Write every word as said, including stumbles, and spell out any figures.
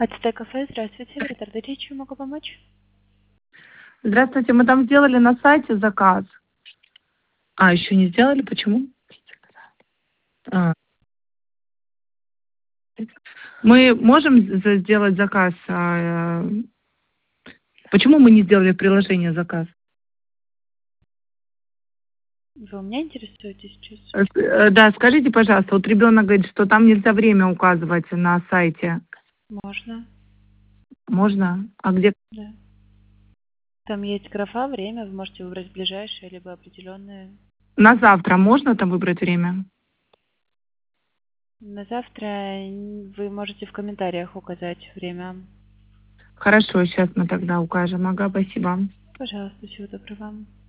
Ацтек кафе, здравствуйте. Виталий Речь, чем могу помочь? Здравствуйте, мы там сделали на сайте заказ. А, еще не сделали? Почему? А. Мы можем за- сделать заказ? а, э, Почему мы не сделали в приложении заказ? Вы у меня интересуетесь сейчас? Э, с- э, Да, скажите, пожалуйста, вот ребенок говорит, что там нельзя время указывать на сайте. Можно, Можно? А где? да. Там есть графа, время, вы можете выбрать ближайшее, либо определенное. На завтра можно там выбрать время? На завтра н- вы можете в комментариях указать время. Хорошо, сейчас мы тогда укажем. Ага, спасибо. Пожалуйста, всего доброго вам.